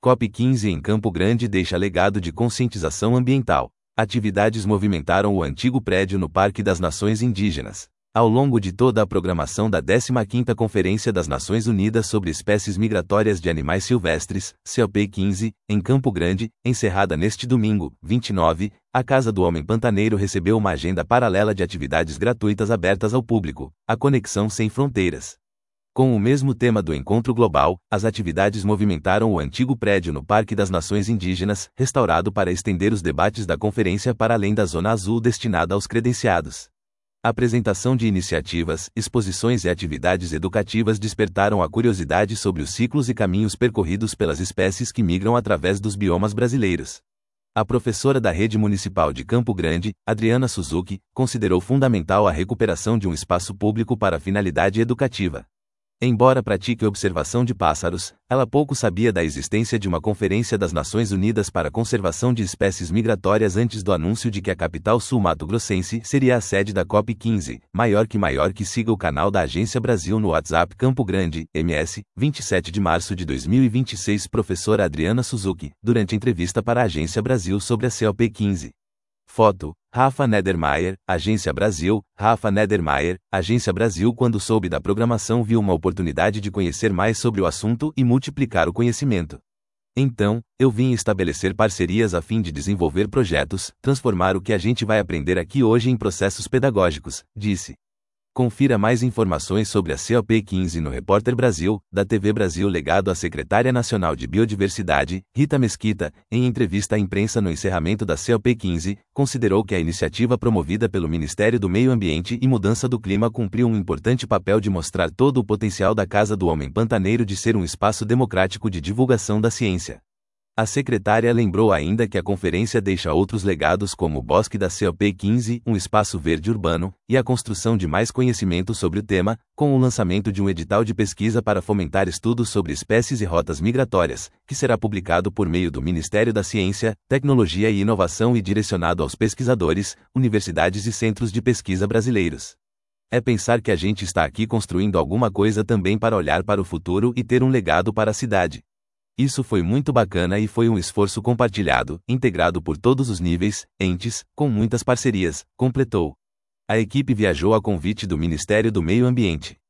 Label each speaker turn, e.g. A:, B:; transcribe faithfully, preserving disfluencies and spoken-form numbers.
A: COP quinze em Campo Grande deixa legado de conscientização ambiental. Atividades movimentaram o antigo prédio no Parque das Nações Indígenas. Ao longo de toda a programação da décima quinta Conferência das Nações Unidas sobre Espécies Migratórias de Animais Silvestres, COP quinze, em Campo Grande, encerrada neste domingo, vinte e nove, a Casa do Homem Pantaneiro recebeu uma agenda paralela de atividades gratuitas abertas ao público, a Conexão Sem Fronteiras. Com o mesmo tema do encontro global, as atividades movimentaram o antigo prédio no Parque das Nações Indígenas, restaurado para estender os debates da conferência para além da Zona Azul destinada aos credenciados. Apresentação de iniciativas, exposições e atividades educativas despertaram a curiosidade sobre os ciclos e caminhos percorridos pelas espécies que migram através dos biomas brasileiros. A professora da Rede Municipal de Campo Grande, Adriana Suzuki, considerou fundamental a recuperação de um espaço público para finalidade educativa. Embora pratique observação de pássaros, ela pouco sabia da existência de uma Conferência das Nações Unidas para a Conservação de Espécies Migratórias antes do anúncio de que a capital sul-mato-grossense seria a sede da COP quinze, maior que maior que siga o canal da Agência Brasil no WhatsApp Campo Grande, M S, vinte e sete de março de dois mil e vinte e seis. Professora Adriana Suzuki, durante entrevista para a Agência Brasil sobre a COP quinze. Foto, Rafa Nedermayer, Agência Brasil. Rafa Nedermayer, Agência Brasil. Quando soube da programação, viu uma oportunidade de conhecer mais sobre o assunto e multiplicar o conhecimento. Então, eu vim estabelecer parcerias a fim de desenvolver projetos, transformar o que a gente vai aprender aqui hoje em processos pedagógicos, disse. Confira mais informações sobre a COP quinze no Repórter Brasil, da T V Brasil. Legado à Secretária Nacional de Biodiversidade, Rita Mesquita, em entrevista à imprensa no encerramento da COP quinze, considerou que a iniciativa promovida pelo Ministério do Meio Ambiente e Mudança do Clima cumpriu um importante papel de mostrar todo o potencial da Casa do Homem Pantaneiro de ser um espaço democrático de divulgação da ciência. A secretária lembrou ainda que a conferência deixa outros legados como o Bosque da COP quinze, um espaço verde urbano, e a construção de mais conhecimento sobre o tema, com o lançamento de um edital de pesquisa para fomentar estudos sobre espécies e rotas migratórias, que será publicado por meio do Ministério da Ciência, Tecnologia e Inovação e direcionado aos pesquisadores, universidades e centros de pesquisa brasileiros. É pensar que a gente está aqui construindo alguma coisa também para olhar para o futuro e ter um legado para a cidade. Isso foi muito bacana e foi um esforço compartilhado, integrado por todos os níveis, entes, com muitas parcerias, completou. A equipe viajou a convite do Ministério do Meio Ambiente.